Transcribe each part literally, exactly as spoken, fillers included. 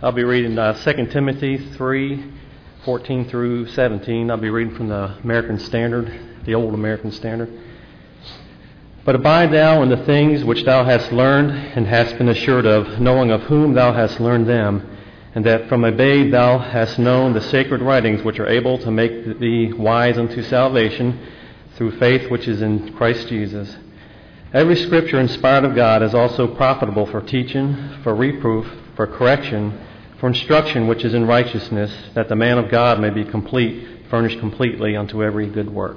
I'll be reading uh, Second Timothy three, fourteen through seventeen. I'll be reading from the American Standard, the old American Standard. But abide thou in the things which thou hast learned and hast been assured of, knowing of whom thou hast learned them, and that from a babe thou hast known the sacred writings which are able to make thee wise unto salvation through faith which is in Christ Jesus. Every scripture inspired of God is also profitable for teaching, for reproof, for correction, for instruction which is in righteousness, that the man of God may be complete, furnished completely unto every good work.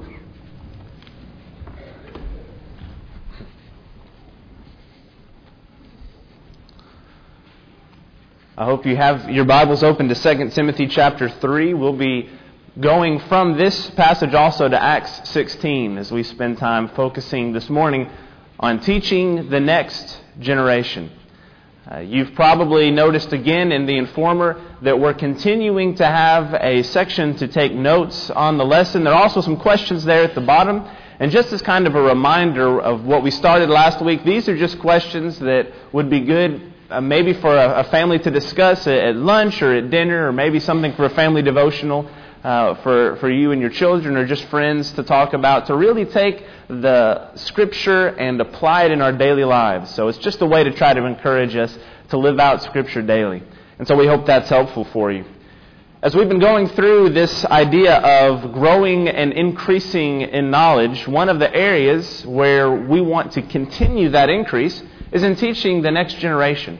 I hope you have your Bibles open to Second Timothy chapter three. We'll be going from this passage also to Acts sixteen as we spend time focusing this morning on teaching the next generation. Uh, you've probably noticed again in the Informer that we're continuing to have a section to take notes on the lesson. There are also some questions there at the bottom. And just as kind of a reminder of what we started last week, these are just questions that would be good uh, maybe for a, a family to discuss at, at lunch or at dinner, or maybe something for a family devotional uh, for, for you and your children, or just friends to talk about, to really take the Scripture and apply it in our daily lives. So it's just a way to try to encourage us to live out Scripture daily. And so we hope that's helpful for you. As we've been going through this idea of growing and increasing in knowledge, one of the areas where we want to continue that increase is in teaching the next generation.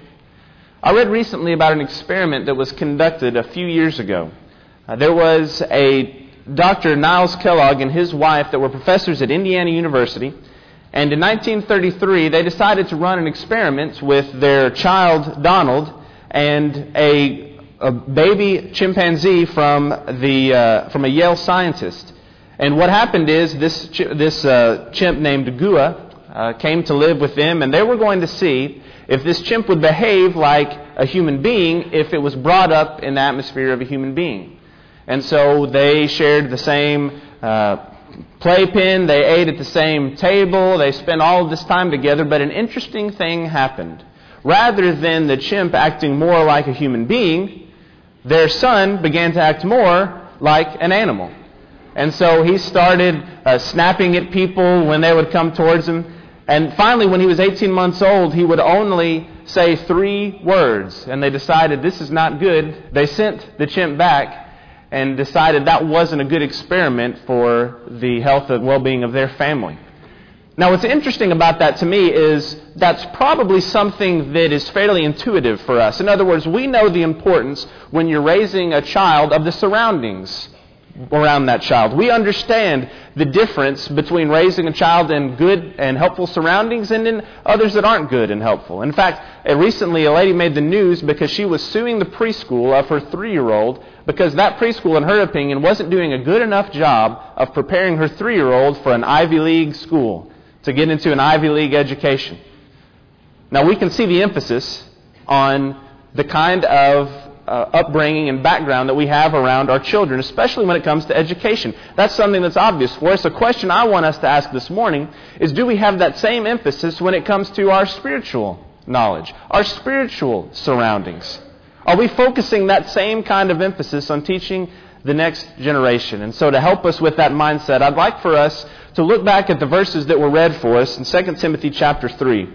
I read recently about an experiment that was conducted a few years ago. Uh, there was a Doctor Niles Kellogg and his wife that were professors at Indiana University, and in nineteen thirty-three they decided to run an experiment with their child Donald and a, a baby chimpanzee from the uh, from a Yale scientist. And what happened is this ch- this uh, chimp named Gua uh, came to live with them, and they were going to see if this chimp would behave like a human being if it was brought up in the atmosphere of a human being. And so they shared the same uh, playpen, they ate at the same table, they spent all of this time together, but an interesting thing happened. Rather than the chimp acting more like a human being, their son began to act more like an animal. And so he started uh, snapping at people when they would come towards him. And finally, when he was eighteen months old, he would only say three words. And they decided this is not good. They sent the chimp back and decided that wasn't a good experiment for the health and well-being of their family. Now, what's interesting about that to me is that's probably something that is fairly intuitive for us. In other words, we know the importance when you're raising a child of the surroundings around that child. We understand the difference between raising a child in good and helpful surroundings and in others that aren't good and helpful. In fact, recently a lady made the news because she was suing the preschool of her three-year-old because that preschool, in her opinion, wasn't doing a good enough job of preparing her three-year-old for an Ivy League school, to get into an Ivy League education. Now, we can see the emphasis on the kind of uh, upbringing and background that we have around our children, especially when it comes to education. That's something that's obvious for us. A question I want us to ask this morning is, do we have that same emphasis when it comes to our spiritual knowledge, our spiritual surroundings? Are we focusing that same kind of emphasis on teaching the next generation? And so to help us with that mindset, I'd like for us to look back at the verses that were read for us in Second Timothy chapter three.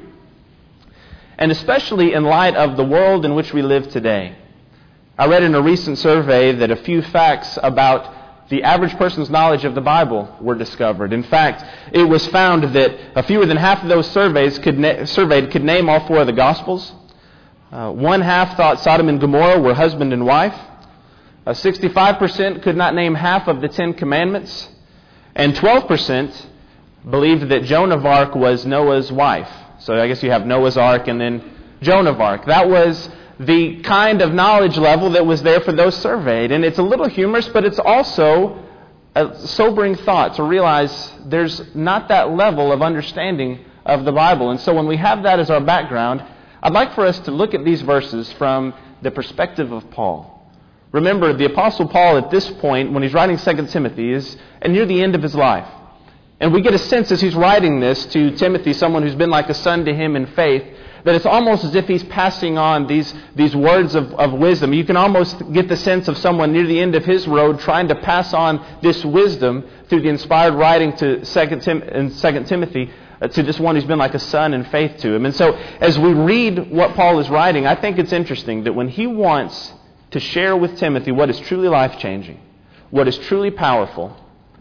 And especially in light of the world in which we live today. I read in a recent survey that a few facts about the average person's knowledge of the Bible were discovered. In fact, it was found that a fewer than half of those surveys could na- surveyed could name all four of the Gospels. Uh, one half thought Sodom and Gomorrah were husband and wife. Uh, sixty-five percent could not name half of the Ten Commandments. And twelve percent believed that Joan of Arc was Noah's wife. So I guess you have Noah's Ark and then Joan of Arc. That was the kind of knowledge level that was there for those surveyed. And it's a little humorous, but it's also a sobering thought to realize there's not that level of understanding of the Bible. And so when we have that as our background, I'd like for us to look at these verses from the perspective of Paul. Remember, the Apostle Paul at this point, when he's writing Second Timothy, is near the end of his life. And we get a sense as he's writing this to Timothy, someone who's been like a son to him in faith, That it's almost as if he's passing on these, these words of, of wisdom. You can almost get the sense of someone near the end of his road trying to pass on this wisdom through the inspired writing to Second Tim- in Second Timothy uh, to this one who's been like a son in faith to him. And so as we read what Paul is writing, I think it's interesting that when he wants to share with Timothy what is truly life-changing, what is truly powerful,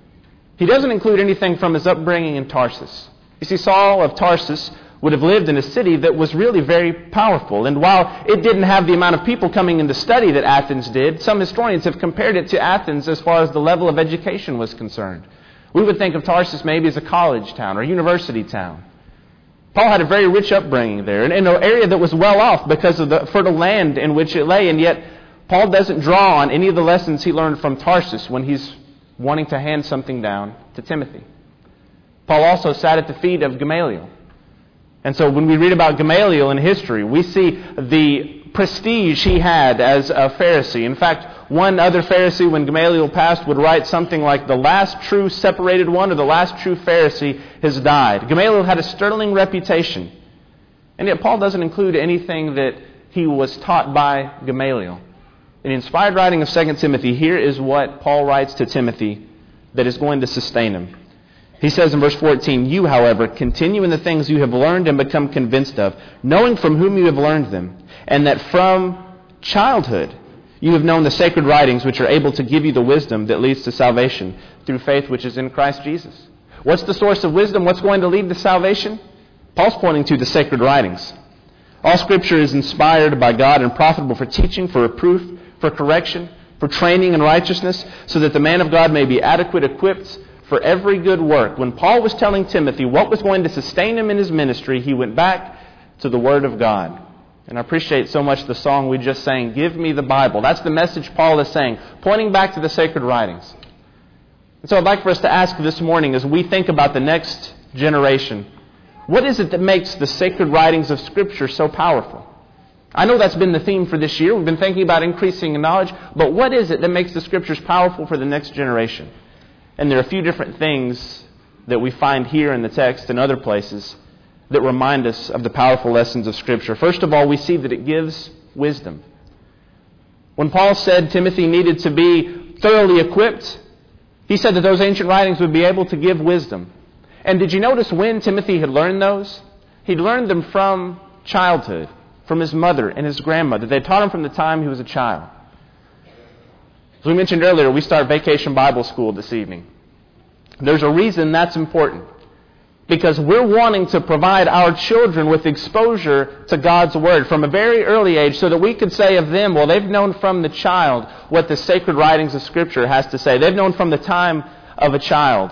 he doesn't include anything from his upbringing in Tarsus. You see, Saul of Tarsus would have lived in a city that was really very powerful. And while it didn't have the amount of people coming in to study that Athens did, some historians have compared it to Athens as far as the level of education was concerned. We would think of Tarsus maybe as a college town or a university town. Paul had a very rich upbringing there, in an area that was well off because of the fertile land in which it lay, and yet Paul doesn't draw on any of the lessons he learned from Tarsus when he's wanting to hand something down to Timothy. Paul also sat at the feet of Gamaliel. And so when we read about Gamaliel in history, we see the prestige he had as a Pharisee. In fact, one other Pharisee, when Gamaliel passed, would write something like, the last true separated one or the last true Pharisee has died. Gamaliel had a sterling reputation. And yet Paul doesn't include anything that he was taught by Gamaliel. In the inspired writing of Second Timothy, here is what Paul writes to Timothy that is going to sustain him. He says in verse fourteen, "You, however, continue in the things you have learned and become convinced of, knowing from whom you have learned them, and that from childhood you have known the sacred writings which are able to give you the wisdom that leads to salvation through faith which is in Christ Jesus." What's the source of wisdom? What's going to lead to salvation? Paul's pointing to the sacred writings. All Scripture is inspired by God and profitable for teaching, for reproof, for correction, for training in righteousness, so that the man of God may be adequate, equipped for every good work. When Paul was telling Timothy what was going to sustain him in his ministry, he went back to the Word of God. And I appreciate so much the song we just sang, "Give Me the Bible." That's the message Paul is saying, pointing back to the sacred writings. And so I'd like for us to ask this morning, as we think about the next generation, what is it that makes the sacred writings of Scripture so powerful? I know that's been the theme for this year. We've been thinking about increasing in knowledge, but what is it that makes the Scriptures powerful for the next generation? And there are a few different things that we find here in the text and other places that remind us of the powerful lessons of Scripture. First of all, we see that it gives wisdom. When Paul said Timothy needed to be thoroughly equipped, he said that those ancient writings would be able to give wisdom. And did you notice when Timothy had learned those? He'd learned them from childhood, from his mother and his grandmother. They taught him from the time he was a child. As we mentioned earlier, we start Vacation Bible School this evening. There's a reason that's important. Because we're wanting to provide our children with exposure to God's Word from a very early age so that we could say of them, well, they've known from the child what the sacred writings of Scripture has to say. They've known from the time of a child.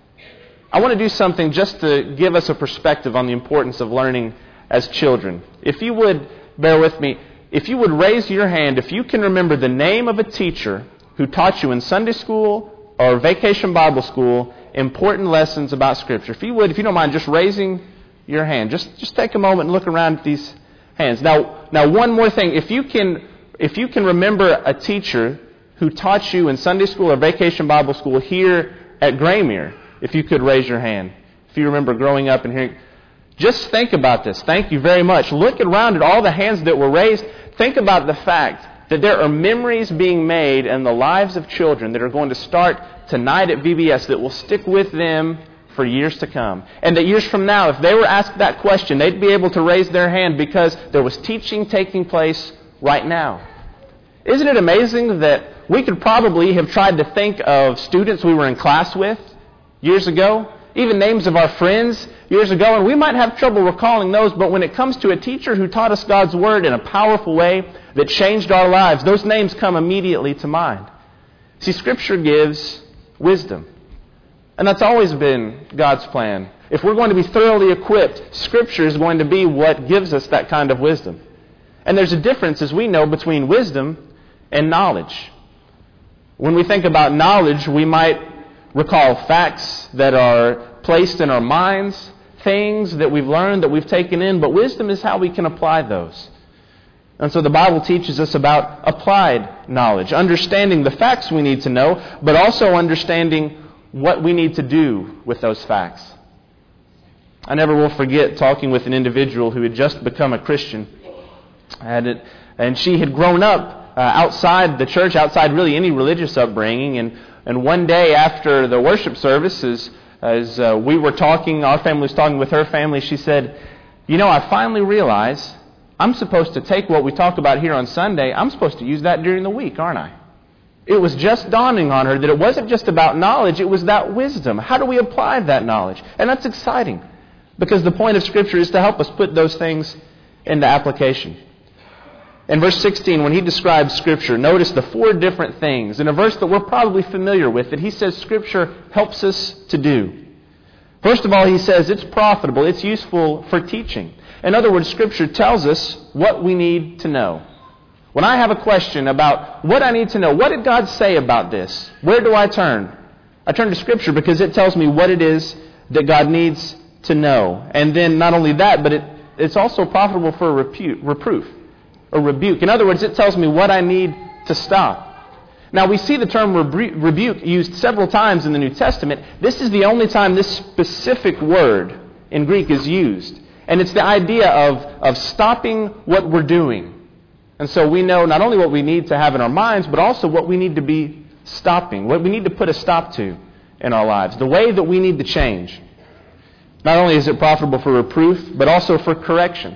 I want to do something just to give us a perspective on the importance of learning as children. If you would, bear with me, if you would raise your hand, if you can remember the name of a teacher who taught you in Sunday school or Vacation Bible School important lessons about Scripture. If you would, if you don't mind, just raising your hand. Just just take a moment and look around at these hands. Now, now one more thing. If you can, if you can remember a teacher who taught you in Sunday school or Vacation Bible School here at Graymere, if you could raise your hand. If you remember growing up and hearing, just think about this. Thank you very much. Look around at all the hands that were raised. Think about the fact that there are memories being made in the lives of children that are going to start tonight at V B S that will stick with them for years to come. And that years from now, if they were asked that question, they'd be able to raise their hand because there was teaching taking place right now. Isn't it amazing that we could probably have tried to think of students we were in class with years ago, even names of our friends years ago, and we might have trouble recalling those, but when it comes to a teacher who taught us God's Word in a powerful way that changed our lives, those names come immediately to mind. See, Scripture gives wisdom. And that's always been God's plan. If we're going to be thoroughly equipped, Scripture is going to be what gives us that kind of wisdom. And there's a difference, as we know, between wisdom and knowledge. When we think about knowledge, we might recall facts that are placed in our minds, things that we've learned, that we've taken in, but wisdom is how we can apply those. And so the Bible teaches us about applied knowledge, understanding the facts we need to know, but also understanding what we need to do with those facts. I never will forget talking with an individual who had just become a Christian. And, it, and she had grown up uh, outside the church, outside really any religious upbringing. And, and one day after the worship service, as, as uh, we were talking, our family was talking with her family, she said, you know, I finally realize I'm supposed to take what we talk about here on Sunday, I'm supposed to use that during the week, aren't I? It was just dawning on her that it wasn't just about knowledge, it was that wisdom. How do we apply that knowledge? And that's exciting, because the point of Scripture is to help us put those things into application. In verse sixteen, when he describes Scripture, notice the four different things. In a verse that we're probably familiar with, that he says Scripture helps us to do. First of all, he says it's profitable, it's useful for teaching. In other words, Scripture tells us what we need to know. When I have a question about what I need to know, what did God say about this? Where do I turn? I turn to Scripture because it tells me what it is that God needs to know. And then not only that, but it, it's also profitable for a repu- reproof, or rebuke. In other words, it tells me what I need to stop. Now, we see the term rebu- rebuke used several times in the New Testament. This is the only time this specific word in Greek is used. And it's the idea of, of stopping what we're doing. And so we know not only what we need to have in our minds, but also what we need to be stopping, what we need to put a stop to in our lives, the way that we need to change. Not only is it profitable for reproof, but also for correction.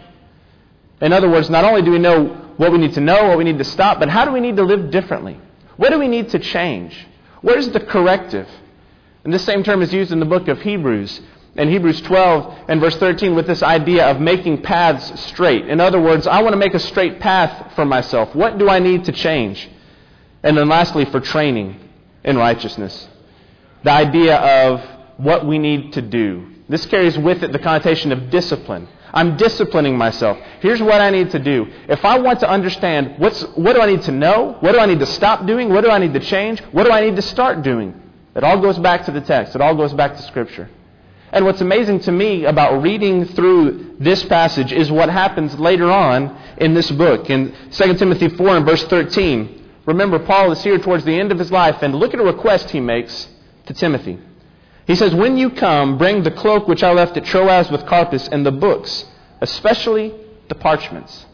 In other words, not only do we know what we need to know, what we need to stop, but how do we need to live differently? What do we need to change? Where's the corrective? And this same term is used in the book of Hebrews. In Hebrews twelve and verse thirteen, with this idea of making paths straight. In other words, I want to make a straight path for myself. What do I need to change? And then lastly, for training in righteousness. The idea of what we need to do. This carries with it the connotation of discipline. I'm disciplining myself. Here's what I need to do. If I want to understand what's, what do I need to know? What do I need to stop doing? What do I need to change? What do I need to start doing? It all goes back to the text. It all goes back to Scripture. And what's amazing to me about reading through this passage is what happens later on in this book. In Second Timothy four and verse thirteen, remember Paul is here towards the end of his life, and look at a request he makes to Timothy. He says, when you come, bring the cloak which I left at Troas with Carpus and the books, especially the parchments.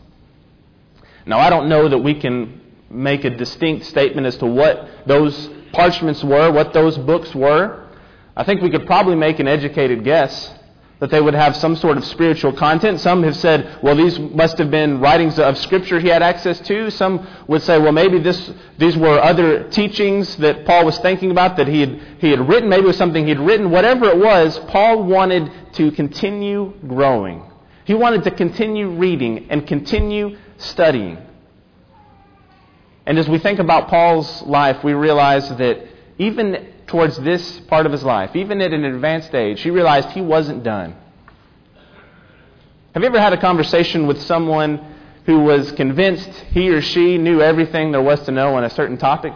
Now, I don't know that we can make a distinct statement as to what those parchments were, what those books were. I think we could probably make an educated guess that they would have some sort of spiritual content. Some have said, well, these must have been writings of Scripture he had access to. Some would say, well, maybe this these were other teachings that Paul was thinking about that he had, he had written. Maybe it was something he had written. Whatever it was, Paul wanted to continue growing. He wanted to continue reading and continue studying. And as we think about Paul's life, we realize that even towards this part of his life, even at an advanced age, he realized he wasn't done. Have you ever had a conversation with someone who was convinced he or she knew everything there was to know on a certain topic?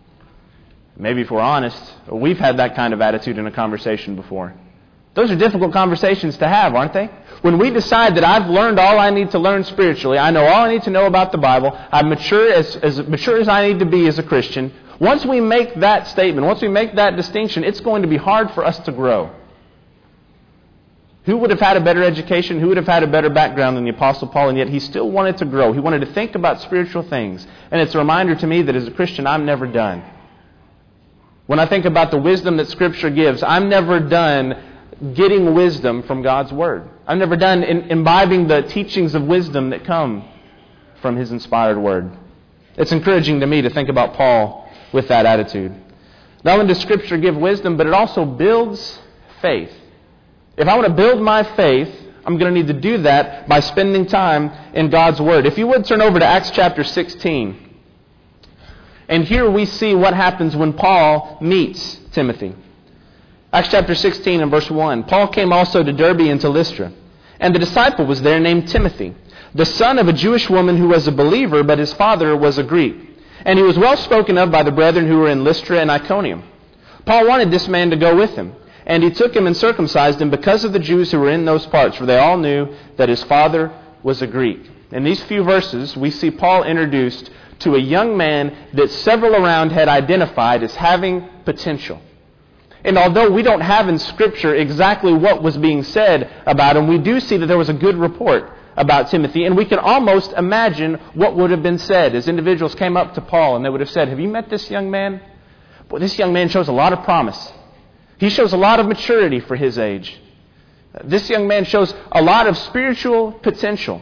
Maybe if we're honest, we've had that kind of attitude in a conversation before. Those are difficult conversations to have, aren't they? When we decide that I've learned all I need to learn spiritually, I know all I need to know about the Bible, I'm mature as, as mature as I need to be as a Christian. Once we make that statement, once we make that distinction, it's going to be hard for us to grow. Who would have had a better education? Who would have had a better background than the Apostle Paul? And yet he still wanted to grow. He wanted to think about spiritual things. And it's a reminder to me that as a Christian, I'm never done. When I think about the wisdom that Scripture gives, I'm never done getting wisdom from God's Word. I'm never done in, imbibing the teachings of wisdom that come from His inspired Word. It's encouraging to me to think about Paul with that attitude. Not only does Scripture give wisdom, but it also builds faith. If I want to build my faith, I'm going to need to do that by spending time in God's Word. If you would turn over to Acts chapter sixteen. And here we see what happens when Paul meets Timothy. Acts chapter sixteen and verse one. Paul came also to Derbe and to Lystra. And the disciple was there named Timothy, the son of a Jewish woman who was a believer, but his father was a Greek. And he was well spoken of by the brethren who were in Lystra and Iconium. Paul wanted this man to go with him. And he took him and circumcised him because of the Jews who were in those parts, for they all knew that his father was a Greek. In these few verses, we see Paul introduced to a young man that several around had identified as having potential. And although we don't have in Scripture exactly what was being said about him, we do see that there was a good report about Timothy, and we can almost imagine what would have been said as individuals came up to Paul and they would have said, "Have you met this young man? Boy, this young man shows a lot of promise. He shows a lot of maturity for his age. This young man shows a lot of spiritual potential."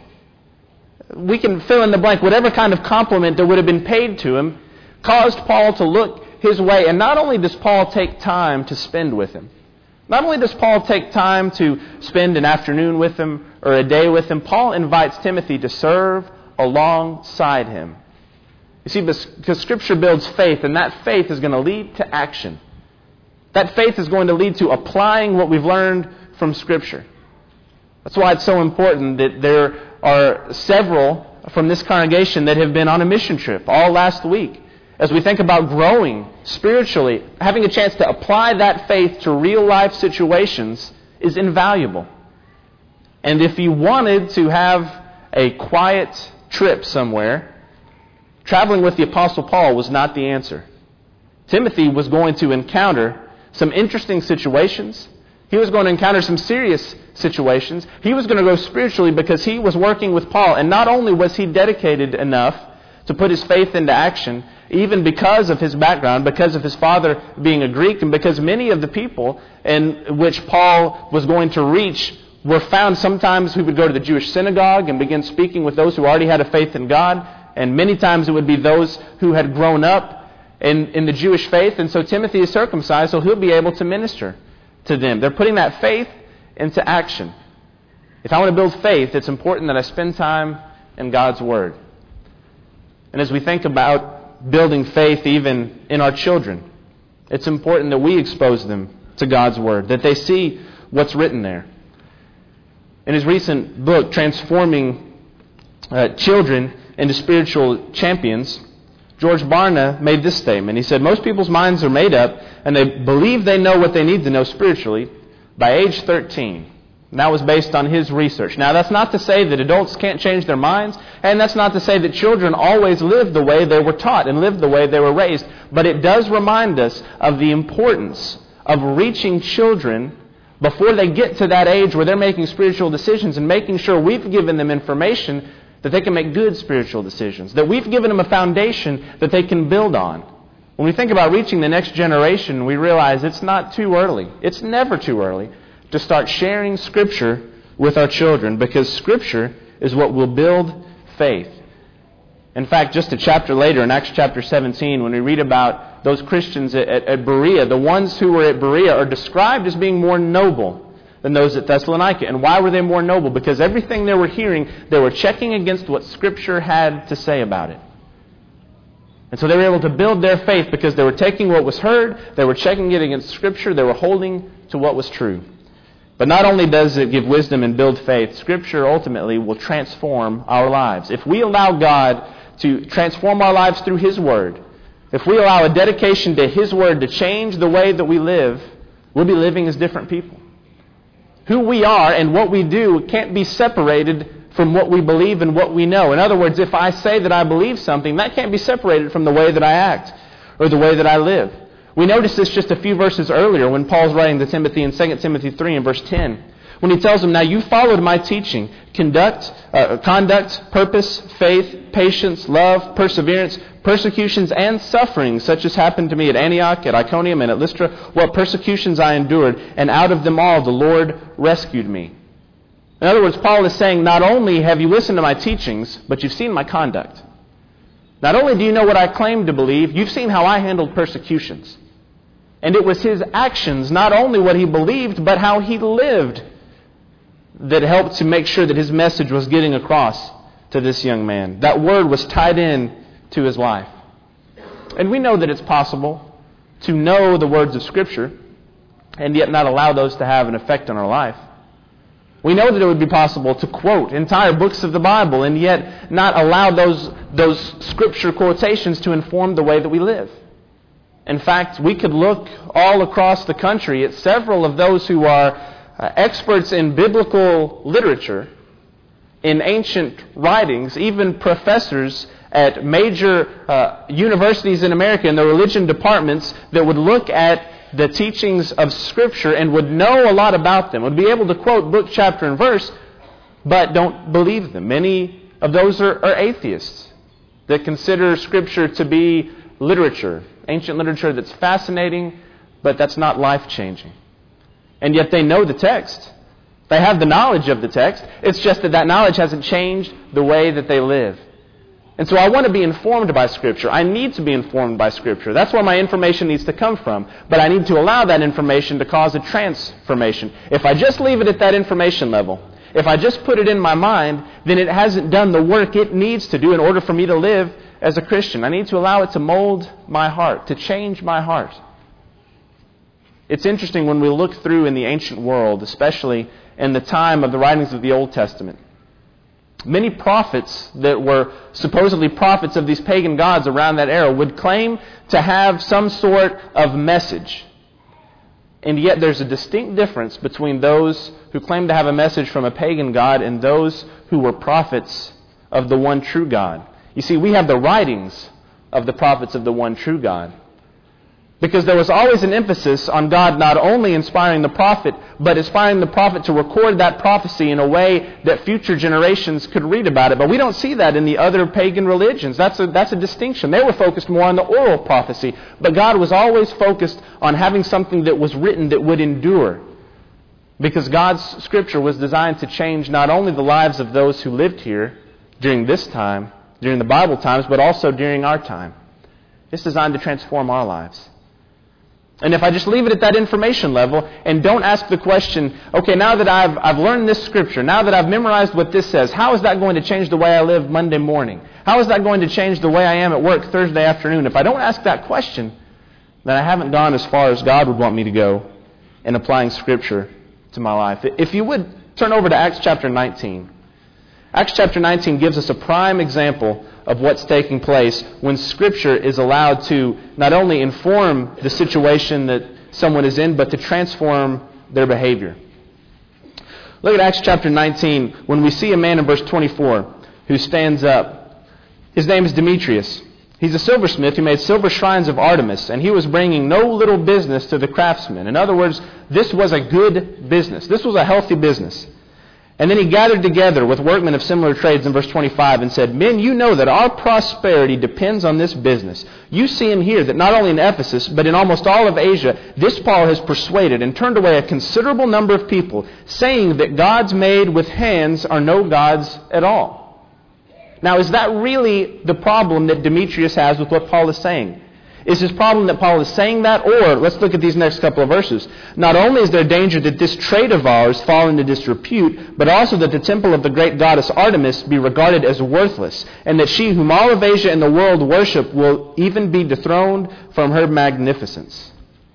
We can fill in the blank. Whatever kind of compliment that would have been paid to him caused Paul to look his way. And not only does Paul take time to spend with him, not only does Paul take time to spend an afternoon with him or a day with him, Paul invites Timothy to serve alongside him. You see, because Scripture builds faith, and that faith is going to lead to action. That faith is going to lead to applying what we've learned from Scripture. That's why it's so important that there are several from this congregation that have been on a mission trip all last week. As we think about growing spiritually, having a chance to apply that faith to real life situations is invaluable. And if you wanted to have a quiet trip somewhere, traveling with the Apostle Paul was not the answer. Timothy was going to encounter some interesting situations. He was going to encounter some serious situations. He was going to grow spiritually because he was working with Paul. And not only was he dedicated enough to put his faith into action, even because of his background, because of his father being a Greek, and because many of the people in which Paul was going to reach were found sometimes who would go to the Jewish synagogue and begin speaking with those who already had a faith in God. And many times it would be those who had grown up in, in the Jewish faith. And so Timothy is circumcised, so he'll be able to minister to them. They're putting that faith into action. If I want to build faith, it's important that I spend time in God's Word. And as we think about building faith even in our children, it's important that we expose them to God's Word, that they see what's written there. In his recent book, Transforming uh, Children into Spiritual Champions, George Barna made this statement. He said, "Most people's minds are made up and they believe they know what they need to know spiritually by age thirteen. And that was based on his research. Now, that's not to say that adults can't change their minds, and that's not to say that children always live the way they were taught and live the way they were raised. But it does remind us of the importance of reaching children before they get to that age where they're making spiritual decisions and making sure we've given them information that they can make good spiritual decisions, that we've given them a foundation that they can build on. When we think about reaching the next generation, we realize it's not too early. It's never too early to start sharing Scripture with our children, because Scripture is what will build faith. In fact, just a chapter later, in Acts chapter seventeen, when we read about those Christians at, at, at Berea, the ones who were at Berea are described as being more noble than those at Thessalonica. And why were they more noble? Because everything they were hearing, they were checking against what Scripture had to say about it. And so they were able to build their faith because they were taking what was heard, they were checking it against Scripture, they were holding to what was true. But not only does it give wisdom and build faith, Scripture ultimately will transform our lives. If we allow God to transform our lives through His Word, if we allow a dedication to His Word to change the way that we live, we'll be living as different people. Who we are and what we do can't be separated from what we believe and what we know. In other words, if I say that I believe something, that can't be separated from the way that I act or the way that I live. We noticed this just a few verses earlier when Paul's writing to Timothy in Second Timothy three and verse ten. When he tells him, "Now you followed my teaching, conduct, uh, conduct, purpose, faith, patience, love, perseverance, persecutions, and sufferings, such as happened to me at Antioch, at Iconium, and at Lystra. What persecutions I endured, and out of them all the Lord rescued me." In other words, Paul is saying, not only have you listened to my teachings, but you've seen my conduct. Not only do you know what I claim to believe, you've seen how I handled persecutions. And it was his actions, not only what he believed, but how he lived, that helped to make sure that his message was getting across to this young man. That word was tied in to his life. And we know that it's possible to know the words of Scripture and yet not allow those to have an effect on our life. We know that it would be possible to quote entire books of the Bible and yet not allow those, those Scripture quotations to inform the way that we live. In fact, we could look all across the country at several of those who are uh, experts in biblical literature, in ancient writings, even professors at major uh, universities in America in the religion departments that would look at the teachings of Scripture and would know a lot about them, would be able to quote book, chapter, and verse, but don't believe them. Many of those are, are atheists that consider Scripture to be literature, ancient literature that's fascinating, but that's not life-changing. And yet they know the text. They have the knowledge of the text. It's just that that knowledge hasn't changed the way that they live. And so I want to be informed by Scripture. I need to be informed by Scripture. That's where my information needs to come from. But I need to allow that information to cause a transformation. If I just leave it at that information level, if I just put it in my mind, then it hasn't done the work it needs to do in order for me to live as a Christian. I need to allow it to mold my heart, to change my heart. It's interesting when we look through in the ancient world, especially in the time of the writings of the Old Testament. Many prophets that were supposedly prophets of these pagan gods around that era would claim to have some sort of message. And yet there's a distinct difference between those who claim to have a message from a pagan god and those who were prophets of the one true God. You see, we have the writings of the prophets of the one true God. Because there was always an emphasis on God not only inspiring the prophet, but inspiring the prophet to record that prophecy in a way that future generations could read about it. But we don't see that in the other pagan religions. That's a, that's a distinction. They were focused more on the oral prophecy. But God was always focused on having something that was written that would endure. Because God's Scripture was designed to change not only the lives of those who lived here during this time, during the Bible times, but also during our time. It's designed to transform our lives. And if I just leave it at that information level and don't ask the question, okay, now that I've I've learned this Scripture, now that I've memorized what this says, how is that going to change the way I live Monday morning? How is that going to change the way I am at work Thursday afternoon? If I don't ask that question, then I haven't gone as far as God would want me to go in applying Scripture to my life. If you would, turn over to Acts chapter nineteen. Acts chapter nineteen gives us a prime example of what's taking place when Scripture is allowed to not only inform the situation that someone is in, but to transform their behavior. Look at Acts chapter nineteen when we see a man in verse twenty-four who stands up. His name is Demetrius. He's a silversmith who made silver shrines of Artemis, and he was bringing no little business to the craftsmen. In other words, this was a good business. This was a healthy business. And then he gathered together with workmen of similar trades in verse twenty-five and said, "Men, you know that our prosperity depends on this business. You see him here that not only in Ephesus, but in almost all of Asia, this Paul has persuaded and turned away a considerable number of people, saying that gods made with hands are no gods at all." Now, is that really the problem that Demetrius has with what Paul is saying? Is his problem that Paul is saying that? Or, let's look at these next couple of verses. Not only is there danger that this trade of ours fall into disrepute, but also that the temple of the great goddess Artemis be regarded as worthless, and that she whom all of Asia and the world worship will even be dethroned from her magnificence.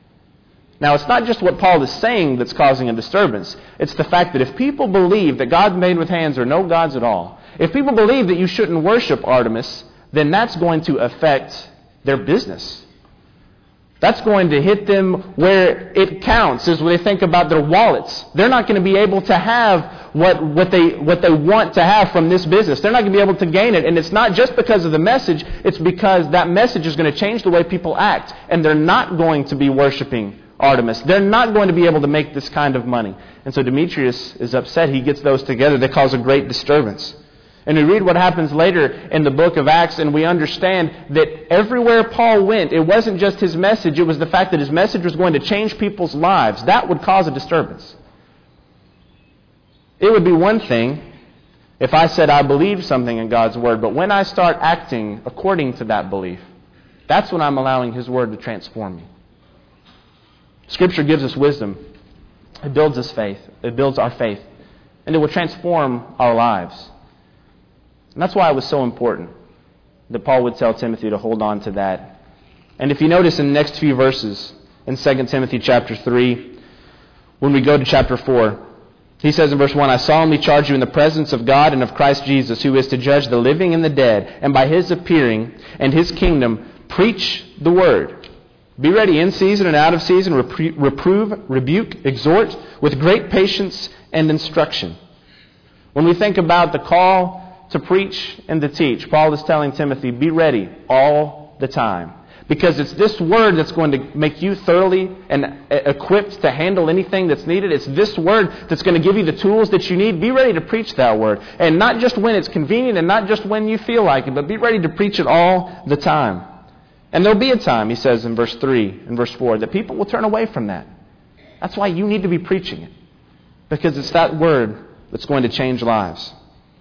Now, it's not just what Paul is saying that's causing a disturbance. It's the fact that if people believe that gods made with hands are no gods at all, if people believe that you shouldn't worship Artemis, then that's going to affect their business. That's going to hit them where it counts, is when they think about their wallets. They're not going to be able to have what, what, they, what they want to have from this business. They're not going to be able to gain it. And it's not just because of the message, it's because that message is going to change the way people act. And they're not going to be worshiping Artemis. They're not going to be able to make this kind of money. And so Demetrius is upset. He gets those together. They cause a great disturbance. And we read what happens later in the book of Acts, and we understand that everywhere Paul went, it wasn't just his message, it was the fact that his message was going to change people's lives. That would cause a disturbance. It would be one thing if I said I believe something in God's Word, but when I start acting according to that belief, that's when I'm allowing His Word to transform me. Scripture gives us wisdom. It builds us faith. It builds our faith. And it will transform our lives. And that's why it was so important that Paul would tell Timothy to hold on to that. And if you notice in the next few verses in Second Timothy chapter three, when we go to chapter four, he says in verse one, "I solemnly charge you in the presence of God and of Christ Jesus, who is to judge the living and the dead, and by His appearing and His kingdom, preach the word. Be ready in season and out of season, repre- reprove, rebuke, exhort, with great patience and instruction." When we think about the call to preach and to teach, Paul is telling Timothy, be ready all the time. Because it's this Word that's going to make you thoroughly and equipped to handle anything that's needed. It's this Word that's going to give you the tools that you need. Be ready to preach that Word. And not just when it's convenient and not just when you feel like it, but be ready to preach it all the time. And there'll be a time, he says in verse three and verse four, that people will turn away from that. That's why you need to be preaching it. Because it's that Word that's going to change lives.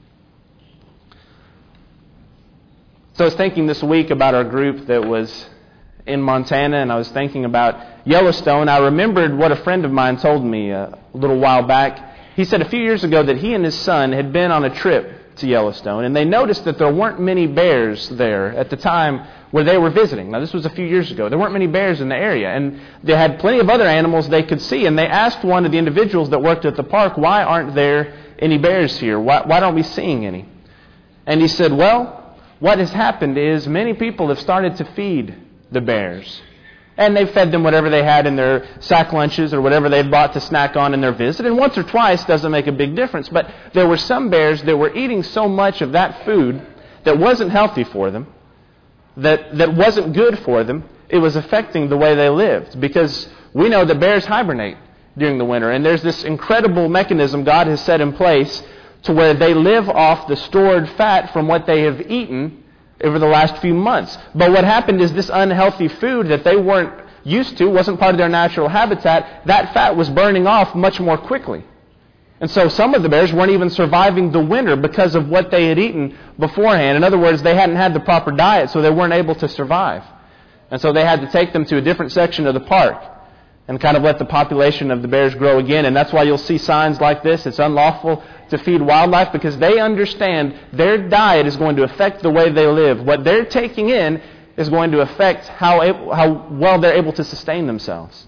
So I was thinking this week about our group that was in Montana, and I was thinking about Yellowstone. I remembered what a friend of mine told me a little while back. He said a few years ago that he and his son had been on a trip to Yellowstone, and they noticed that there weren't many bears there at the time where they were visiting. Now, this was a few years ago. There weren't many bears in the area, and they had plenty of other animals they could see, and they asked one of the individuals that worked at the park, why aren't there any bears here? Why, why aren't we seeing any? And he said, well, what has happened is many people have started to feed the bears. And they fed them whatever they had in their sack lunches or whatever they'd bought to snack on in their visit. And once or twice doesn't make a big difference. But there were some bears that were eating so much of that food that wasn't healthy for them, that, that wasn't good for them, it was affecting the way they lived. Because we know that bears hibernate during the winter. And there's this incredible mechanism God has set in place to where they live off the stored fat from what they have eaten over the last few months. But what happened is this unhealthy food that they weren't used to, wasn't part of their natural habitat, that fat was burning off much more quickly. And so some of the bears weren't even surviving the winter because of what they had eaten beforehand. In other words, they hadn't had the proper diet, so they weren't able to survive. And so they had to take them to a different section of the park and kind of let the population of the bears grow again. And that's why you'll see signs like this. It's unlawful to feed wildlife, because they understand their diet is going to affect the way they live. What they're taking in is going to affect how, how well they're able to sustain themselves.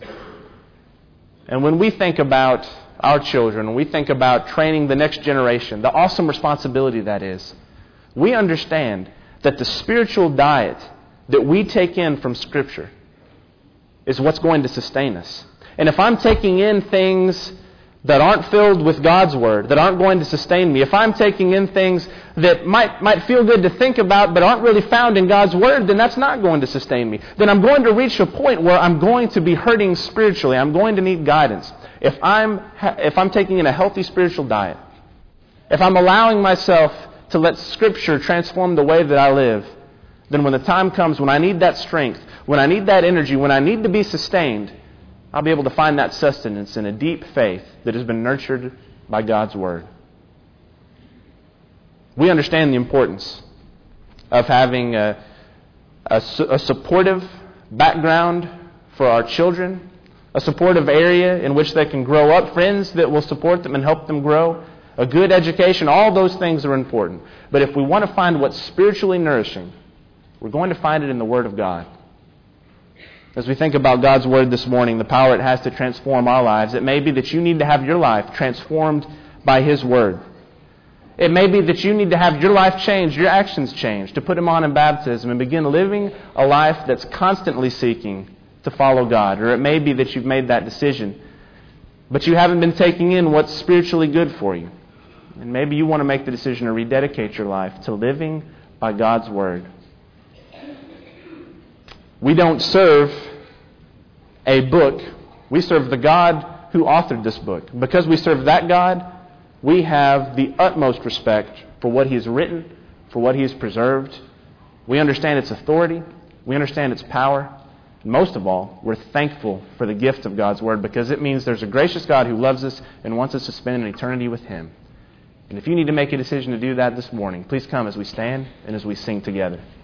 And when we think about our children, when we think about training the next generation, the awesome responsibility that is, we understand that the spiritual diet that we take in from Scripture is what's going to sustain us. And if I'm taking in things that aren't filled with God's Word, that aren't going to sustain me, if I'm taking in things that might might feel good to think about but aren't really found in God's Word, then that's not going to sustain me. Then I'm going to reach a point where I'm going to be hurting spiritually. I'm going to need guidance. If I'm if I'm taking in a healthy spiritual diet, if I'm allowing myself to let Scripture transform the way that I live, then when the time comes when I need that strength, when I need that energy, when I need to be sustained, I'll be able to find that sustenance in a deep faith that has been nurtured by God's Word. We understand the importance of having a, a, a supportive background for our children, a supportive area in which they can grow up, friends that will support them and help them grow, a good education. All those things are important. But if we want to find what's spiritually nourishing, we're going to find it in the Word of God. As we think about God's Word this morning, the power it has to transform our lives, it may be that you need to have your life transformed by His Word. It may be that you need to have your life changed, your actions changed, to put Him on in baptism and begin living a life that's constantly seeking to follow God. Or it may be that you've made that decision, but you haven't been taking in what's spiritually good for you. And maybe you want to make the decision to rededicate your life to living by God's Word. We don't serve a book. We serve the God who authored this book. Because we serve that God, we have the utmost respect for what He has written, for what He has preserved. We understand its authority. We understand its power. And most of all, we're thankful for the gift of God's Word, because it means there's a gracious God who loves us and wants us to spend an eternity with Him. And if you need to make a decision to do that this morning, please come as we stand and as we sing together.